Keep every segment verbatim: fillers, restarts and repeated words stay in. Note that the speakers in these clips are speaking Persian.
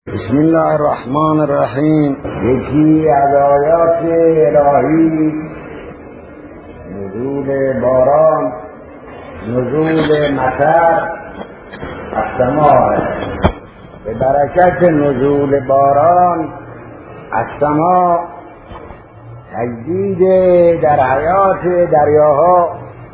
بسم الله الرحمن الرحیم. یکی از آیات الهی نزول باران، نزول مطر از سماء. به برکت نزول باران از سماء تجدید در حیات دریاها،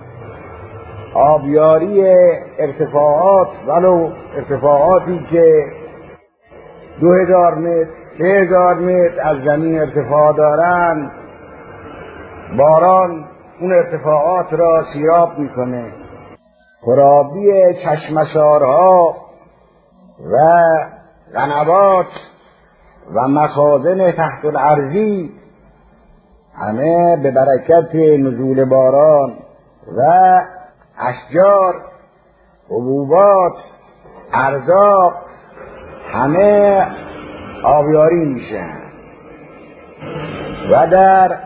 آبیاری ارتفاعات، ولو ارتفاعاتی که دو هزار متر سه هزار متر از زمین ارتفاع دارند، باران اون ارتفاعات را سیراب میکنه. خرابی چشمسارها و قنوات و مخازن تحت الارضی همه به برکت نزول باران و اشجار، حبوبات، ارزاق همه آبیاری میشن. و در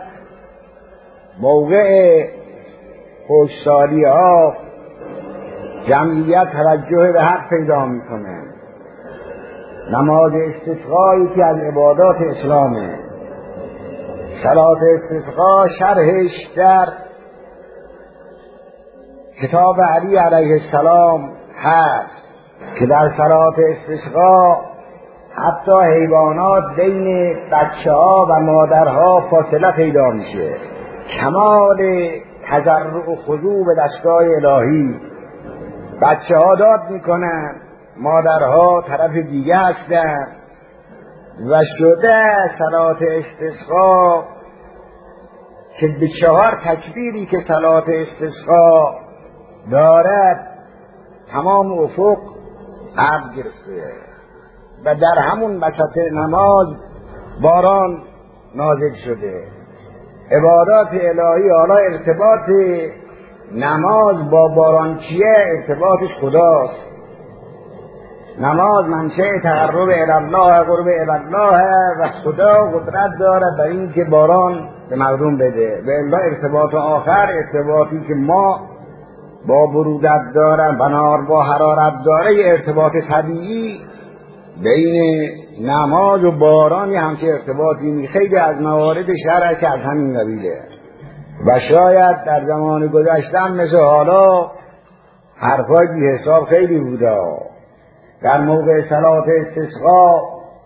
موقع خشکسالی ها جمعیت توجه به حق پیدا میکنه. نماز استسقایی که از عبادات اسلامه، صلات استسقا شرحش در کتاب علی علیه السلام هست که در صلات استسقا حتی حیوانات بین بچه ها و مادرها فاصله پیدا میشه. کمال تضرع و خضوع به دستگاه الهی. بچه ها داد میکنن، مادرها طرف دیگه هستن و شده صلات استسقا که به چهار تکبیری که صلات استسقا دارد تمام افق عرض گرفته و در همون وسط نماز باران نازل شده. عبادات الهی، حالا ارتباط نماز با باران چیه؟ ارتباطش خداست. نماز منشأ تقرب الله، قرب الله و خدا قدرت داره در این که باران به مردم بده. و الا ارتباط آخر، ارتباطی که ما با برودت داره، بنار با حرارت داره، یه ارتباط طبیعی بین نماز و باران یه همچه ارتباطی نی. خیلی از موارد شرع که از همین قبیله و شاید در زمان گذشتن مثل حالا حرفای بی حساب خیلی بوده. در موقع صلات استسقا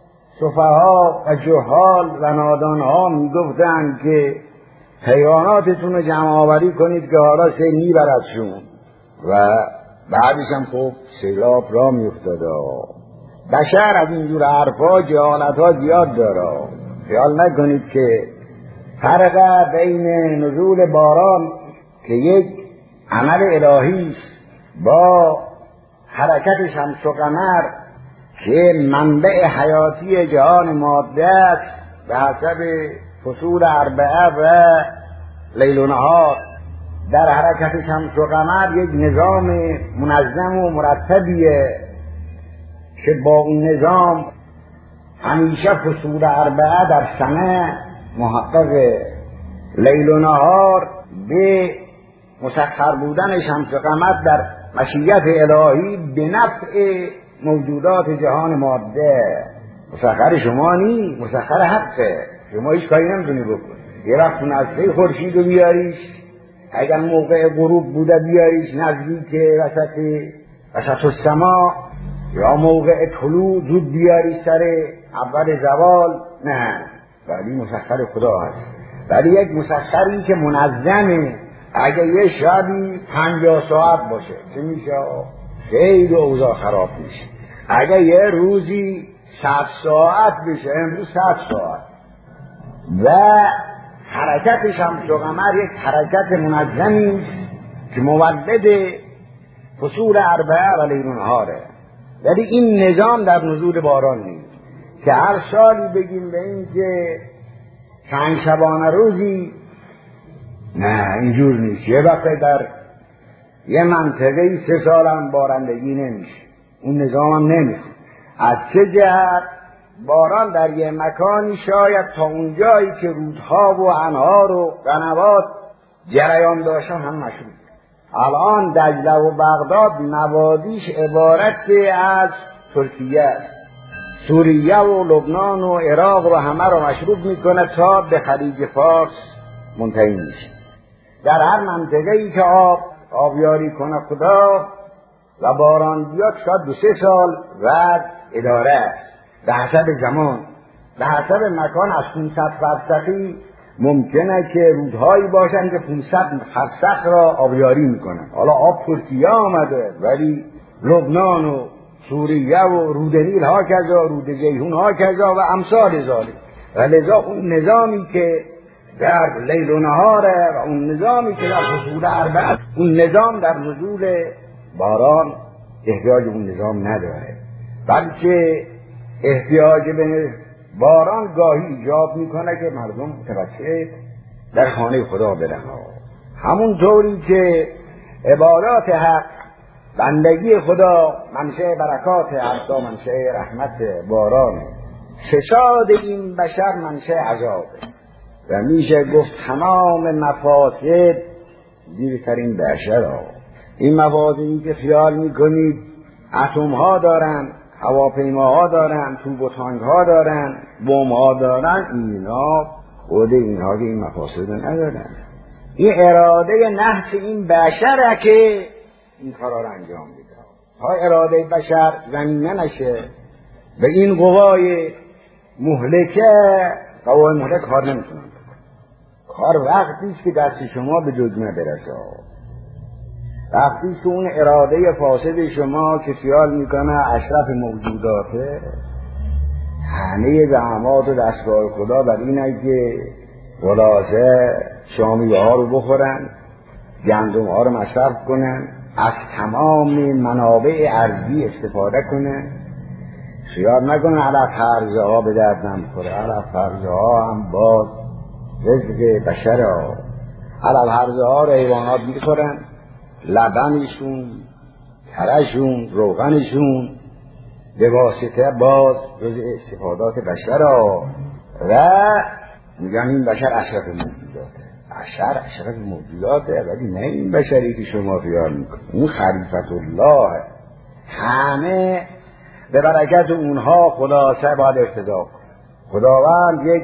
سفها و جهال و نادانها میگفتند که حیواناتتون رو جمع آوری کنید که حالا سیل میبردشون و بعدش هم خوب سیلاب را میافتاده. بشر از اینجور حرفا جهالتها زیاد داره. خیال نکنید که فرق بین نزول باران که یک عمل الهی است با حرکت شمس و قمر که منبع حیاتی جهان ماده است به حسب فصول اربعه و لیل و نهار. در حرکت شمس و قمر یک نظام منظم و مرتبیه که با اون نظام همیشه فصول اربعه در سنه محقق. لیل و نهار به مسخر بودن شمس و قمر در مشیت الهی به نفع موجودات جهان ماده. مسخر شما نی، مسخر حقه. شما هیچ کاری نمیتونی بکن. یه وقت نزدیک خورشید رو بیاریش، اگر موقع غروب بوده بیاریش نزدیک وسط وسط السما، یا موقع طلوع زود بیاریش سر اول زوال. نه، ولی مسخر خدا هست. ولی یک مسخری که منظمه. اگر یه شبی پنجاه ساعت باشه چه میشه؟ خیلی اوضاع خراب میشه. اگر یه روزی صد ساعت بشه، امروز صد ساعت. و حرکت شمس و قمر یک حرکت منظمی است که مولد فصول اربعه و لیل و نهاره. ولی این نظام در نزول باران نیست که هر سالی بگیم به این که چند شبانه روزی. نه، اینجور نیست. یه وقت در یه منطقه سه سال هم بارندگی نمیشه. اون نظام هم نمیشه. از چه جهت؟ باران در یه مکانی شاید تا اونجایی که رودها و انهار و قنوات جریان داشتن هم مشروع. الان دجله و بغداد موادیش عبارت از ترکیه است. سوریه و لبنان و عراق رو همه رو مشروب میکنه تا به خلیج فارس منتهی میشه. در هر منطقه ای که آب آبیاری کنه خدا و باران بیاد شاید دو سه سال بعد اداره است به حسب زمان، به حسب مکان. از پانصد فرسخی ممکنه که رودهایی باشن که پانصد فرسخ را آبیاری میکنن. حالا آب ترکیه آمده ولی لبنان و سوریه و رود نیل ها کذا، رود جیهون ها کذا و امثال ذالک. و لذا اون نظامی که در لیل و نهاره و اون نظامی که در فصول اربعه، اون نظام در نزول باران احتیاج اون نظام نداره، بلکه احتیاج به باران گاهی ایجاب میکنه که مردم متوسط در خانه خدا برن. همون طوری که عبادات حق، بندگی خدا منشأ برکات حق، منشأ رحمت باران، فساد این بشر منشأ عذابه و میشه گفت تمام مفاسد زیر سر این بشر ها. این مفاسدی که خیال میکنید اتم ها دارن، هواپیماها دارن، توپ و تانک ها دارن، بم ها دارن، اینا خود اینها که این مفاسد ندارن. این اراده نحس این بشره که این کارا رو انجام میده. تا اراده بشر زمینه نشه به این قوای مهلکه، قوای مهلک کار نمیتونن. کار وقتی است که دست شما به دگمه برسه، وقتی که اون اراده فاسد شما که خیال میکنه اشرف موجوداته، همه زحمات و دستگاه خدا بر اینه که خلاصه شامیه ها رو بخورن، گندم ها رو مصرف کنن، از تمام منابع ارضی استفاده کنن. خیال نکنن علف فرزه ها به درد نمیخوره. علف فرزه ها هم باز رزق بشر ها. علف فرزه ها رو حیوانات میخورن، لبنشون، ترشون، روغنشون به واسطه باز جز استفادات بشر ها و میگن این بشر اشرف موجوداته. بشر اشرف موجوداته ولی نه این بشری که شما خیال میکنید. اون خلیفت الله، همه به برکت اونها خلاصه باید ارتضا کنه. خداوند یک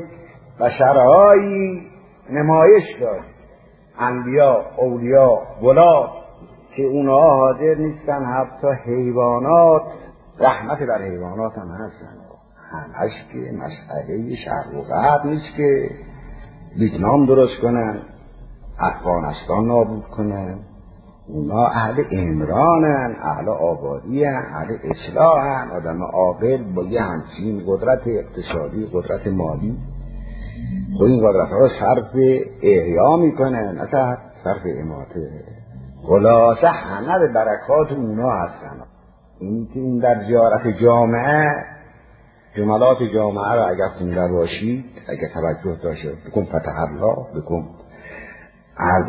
بشرهایی نمایش داد، انبیا، اولیا، ولاد، که اونها حاضر نیستن حتی حیوانات، رحمت بر حیوانات هم هستن. همش که مسئله شرق و غرب نیست که ویتنام درست کنن، افغانستان نابود کنن. اونا اهل عمرانن، اهل آبادی‌ان، اهل اصلاحن، آدم عاقل با یه همچین قدرت اقتصادی، قدرت مالی، خود این قدرت ها رو صرف احیا میکنن، اصلا صرف اماته. خلاصه همه به برکات اونا هستن. این که این در زیارت جامعه، جملات جامعه رو اگر خونده باشید، اگر توجه داشته بکن فتح الله بکن عرض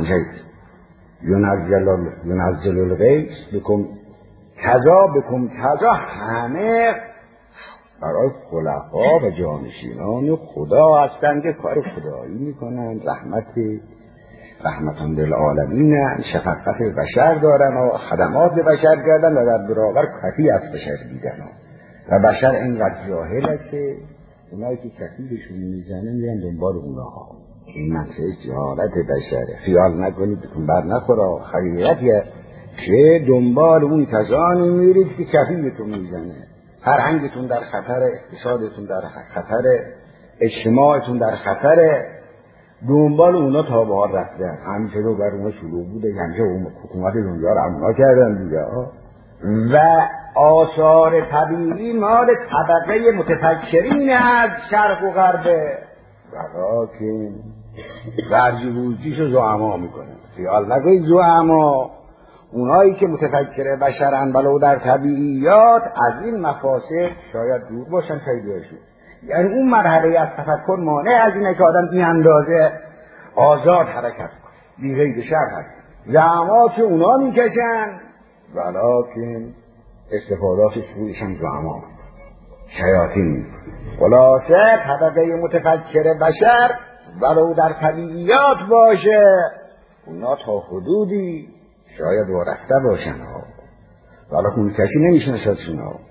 ینزل ینزل الغیث بکن کذا بکن کذا، همه برای خلفا و جانشینان خدا هستند که کار خدایی میکنن، رحمت رحمتاً للعالمین، شفقت به بشر دارن و خدمات به بشر کردن و در برابر کفی از بشر دیدن و بشر اینقدر جاهله که اونایی که کفیشون میزنه میرن دنبال اونها. این مسئله جهالت بشره. خیال نکنید بهتون بر نخوره، خریتیه که دنبال اون کسانی میرید که کفیتون میزنه. فرهنگتون در خطر، اقتصادتون در خطر، اجتماعتون در خطر، دنبال اونا تا به حال رفتن. همیشه رو بر اونا شلوغ بوده، همیشه اون حکومت دنیا رو امنا کردن دیگه. و آثار طبیعی مال طبقه متفکرین از شرق و غربه، ولیکن ورجی بوجیشو زعما میکنن. خیال نکنید زعما اونایی که متفکر بشرن ولو در طبیعیات از این مفاسد شاید دور باشن خیلیشون. یعنی اون مرحله از تفکر مانع از اینه که آدم این اندازه آزاد حرکت کنه، بی قید شرط. زعما که اونا میکشن ولیکن استفاداتش رویشن زعما شیاطین. خلاصه طبقه متفکر بشر ولو در طبیعیات باشه اونا تا حدودی شاید وارسته باشن ها، ولیکن کسی نمیشنستشون ها.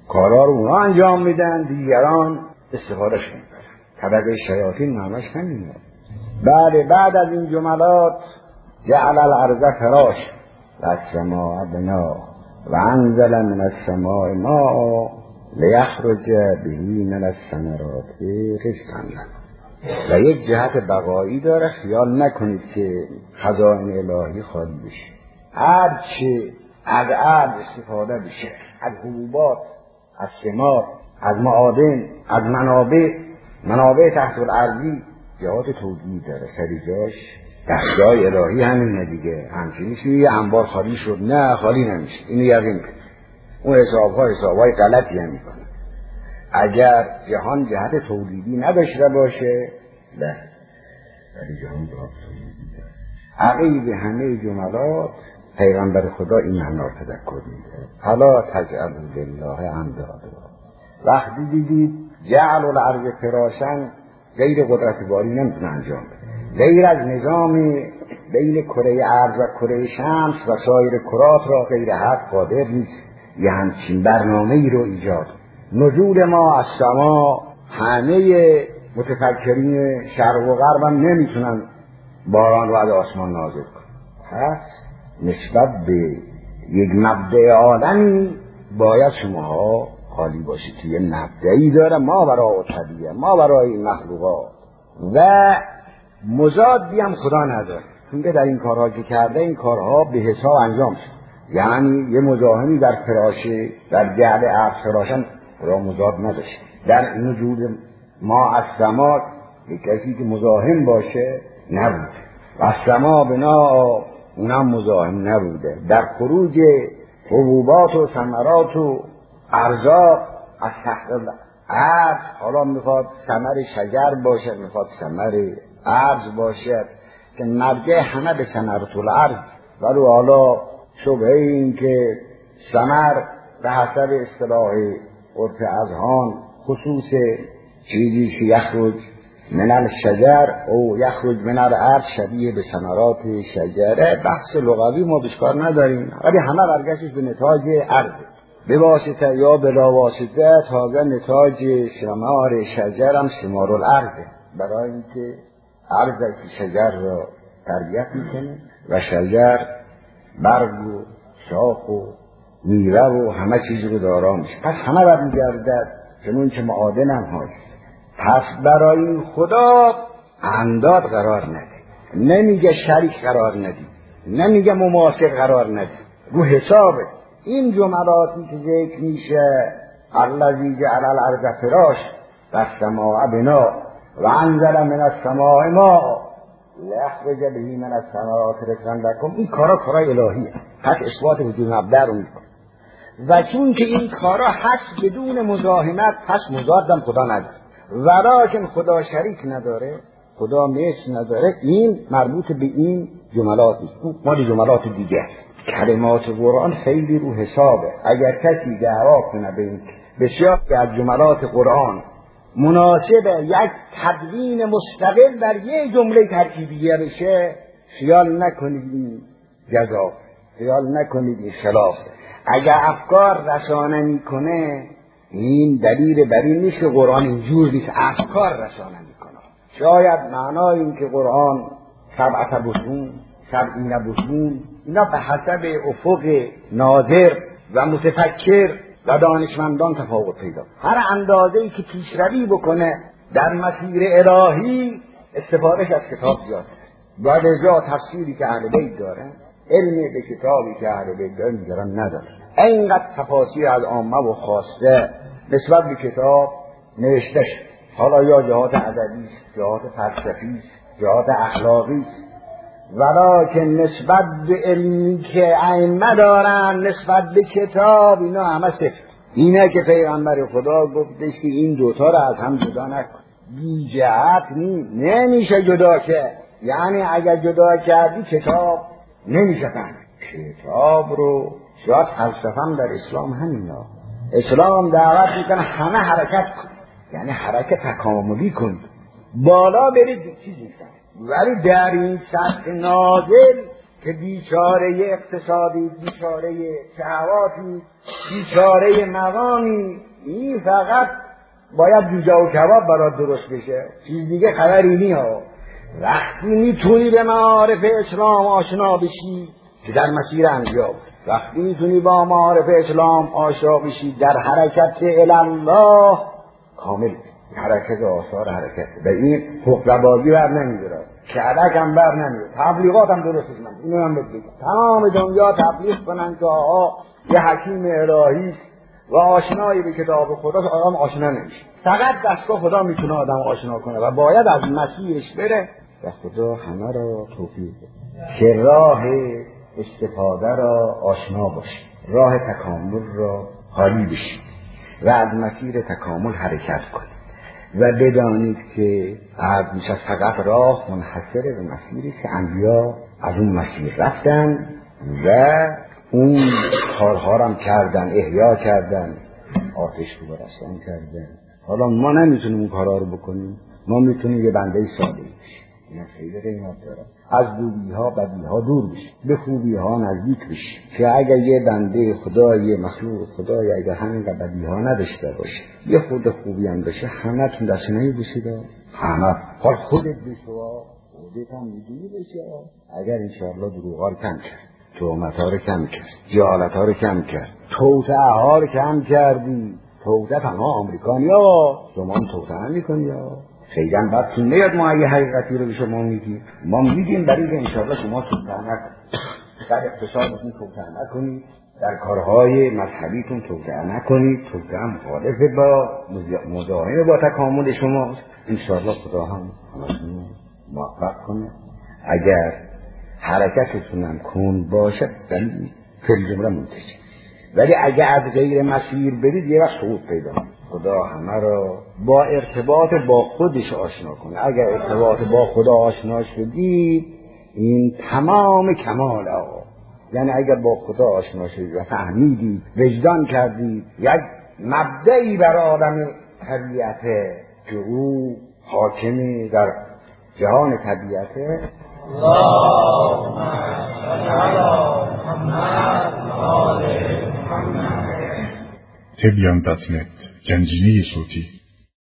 کارا رو اونا انجام میدن، دیگران استفادهش میکنن. طبقه شیاطین نامش همینه. بله، بعد از این جملات جعل الارض فراش و السماء بنا و انزل من السماء ماء لیخرج به من الثمرات رزقا لكم. و یک جهت بقایی داره، خیال نکنید که خزائن الهی خالی بشه. هر چه از ارض استفاده بشه، از حبوبات، از ثمار، از معادن، از منابع منابع تحت الارضی جهات توجیه داره. سریجاش دستگاه الهی همینه دیگه. همچنین نیست یه انبار خالی شد، نه خالی نمیشه. اینو یقین کن. اون حساب‌ها حساب‌های غلطی هم میکنه. اگر جهان جهت تولیدی نداشته باشه، نه، ولی جهان جهت تولیدی داره. عقیب همه جملات پیغمبر خدا این معنا رو تذکر میده. حالا تجعلوا لله اندادا. وقتی دیدید جعل الارض فراشن غیر قدرت باری نمیتونه انجام بده. غیر از نظام بین کره ارض و کره شمس و سایر کرات را غیر حق قادر نیست یه همچین برنامه ای رو ایجاد. نزول ما از سما، همه متفکرین شرق و غرب هم نمیتونن باران رو از آسمان نازل کنن. پس نسبت به یک مبدأ عالمی باید شماها خالی باشید که یه مبدئی داره ما برای طبیعه، ما برای این مخلوقات، و مضادی هم خدا نداره. چون که در این کارها که کرده این کارها به حساب انجام شد. یعنی یه مزاحمی در فراشه، در جعل ارض فراشن خدا مضاد نداشت. در نزول ما از سما یک کسی که مزاحم باشه نبود. و از سما بنا اونم مزاحم نبوده. در خروج حبوبات و ثمرات و ارزاق از تحت ارض، حالا میخواد ثمر شجر باشد، میخواد ثمر ارز باشد که مرجع همه به ثمرات الارض. ولی حالا شبهه این که ثمر به حسب اصطلاح عرف اذهان خصوص چیزی که یخرج من الشجر او یخرج من الارض شبیه به ثمرات شجره، بحث لغوی ما بشکار نداریم، ولی همه برگشتش به نتاج ارض، به واسطه یا بلا واسطه. تازه نتاج ثمار شجر هم ثمار الارض، برای اینکه ارض که شجر را تربیت میکنه و شجر برگ و شاخ و میوه و همه چیز رو دارا میشه. پس همه برمیگردد چنون که معادن هم هست. پس برای خدا انداد قرار نده، نمیگه شریک قرار ندی، نمیگه مماثل قرار ندی، رو حسابه. این جملاتی که ذکر میشه الذی جعل الارض فراش و السماء بنا و انزل من السماء ماء لیخرج به من الثمرات رزقا لكم، این کارا کارای الهیه. پس اثبات وجود مبدأ رو میکنه. و چون که این کارا هست بدون مزاحمت، پس مضادم خدا نداره. ولیکن خدا شریک نداره، خدا مثل نداره. این مربوط به این جملات نیست، مال جملات دیگه است. کلمات قرآن خیلی رو حسابه. اگر کسی دعوا کنه به این بسیار از جملات قرآن مناسب یک تدوین مستقل در یک جمله ترکیبیه بشه، خیال نکنید این جزا، خیال نکنید این خلاف. اگر افکار رسانه میکنه، این دلیل بر این نیست که قرآن اینجور نیست، افکار رسانه میکنه. شاید معنای این که قرآن سبعت بطون، سبعین بطون، اینا به حسب افق ناظر و متفکر و دانشمندان تفاوت پیدا. هر اندازه‌ای که پیشروی بکنه در مسیر الهی، استفادهش از کتاب زیاده. بعد جا تفسیری که اهل بیت داره، علمی به کتابی که اهل بیت داره میگرن نداره. اینقدر تفاسیر از عامه و خاصه نسبت به کتاب نوشته شد. حالا یا جهات ادبی، جهات فلسفی، جهات اخلاقی، ولیکن نسبت به علمی که ائمه دارن نسبت به کتاب، اینا همه صفر. اینه که پیغمبر خدا گفتش که این دوتا رو از هم جدا نکن. بی جهت نی نمیشه جدا که، یعنی اگر جدا کردی کتاب نمیشه فهمید. کتاب رو شاید فلسفه هم در اسلام همینا. اسلام دعوت میکنه همه حرکت کن، یعنی حرکت تکاملی کن، بالا برید چیز میکنه. ولی در این سطح نازل که بیچاره اقتصادی، بیچاره شهواتی، بیچاره مقامی، این فقط باید جوجه و کباب برات درست بشه، چیز دیگه خبری نی ها. وقتی میتونی به معارف اسلام آشنا بشی که در مسیر انبیا، وقتی میتونی با معارف اسلام آشنا بشی در حرکت الله کامل، حرکت آثار حرکت به این حقوق‌بازی بر نمیگیره، کلک هم بر نمیگیره، تبلیغات هم درست نیست. من اینو هم بگم تمام دنیا تبلیغ کنن که آقا یه حکیم الهی و آشنایی به کتاب خدا، آدم آشنا نمیشه. فقط دستگاه خدا میتونه آدم آشنا کنه و باید از مسیرش بره و خدا همه را توفیق بده که راه استفاده را آشنا باشه، راه تکامل را حالی بشه و از مسیر تکامل حرکت کنید و بدانید که عرض میشه فقط راه منحصر به مسیری که انبیا از اون مسیر رفتن و اون کارها هم کردن، احیا کردن، آتش رو برسان کردن. حالا ما نمیتونیم اون کارها رو بکنیم، ما میتونیم یه بنده صالح بشیم، این خیلی قیمت داره، از خوبی ها بدی ها دور بشیم، به خوبی ها نزدیک بشیم، که اگر یه بنده خدا، یه مخلوق خدای اگر همین بدی ها نداشته باشه، یه خود خوبی هم باشه، همه تون دست نمیبوسید، همه حال خودت بشه، خودت هم میدونی بشه. اگر انشاءالله دروغا رو کم کرد، تهمت ها رو کم کرد، جهالت ها رو کم کرد، توطئه ها رو کم کردی. توطئه تنها آمریکانی ها، شما هم توطئه نمی‌کنی ها. خیلی هم بدتون نیاد ما یه حقیقتی رو به شما میگیم، ما میگیم برای که انشاءالله شما توطئه نکنید، در اقتصادتون توطئه نکنید، در کارهای مذهبیتون توطئه نکنید. توطئه مخالف با مزاحم با تکامل شماست. انشاءالله خدا هم همتون موفق کنه. اگر حرکتتون هم کند باشه ولی خیلی جمله منتجه، ولی اگر از غیر مسیر برید یه وقت سقوط پیدا. خدا همه را با ارتباط با خودش آشنا کنه. اگر ارتباط با خدا آشنا شدید این تمام کمال آقا. یعنی اگر با خدا آشنا شدید و فهمیدید، وجدان کردید یک مبدئی بر عالم طبیعته که او حاکمی در جهان طبیعته. اللهم صل علی محمد و آل محمد. تبیان دات نت، گنجینه صوتی.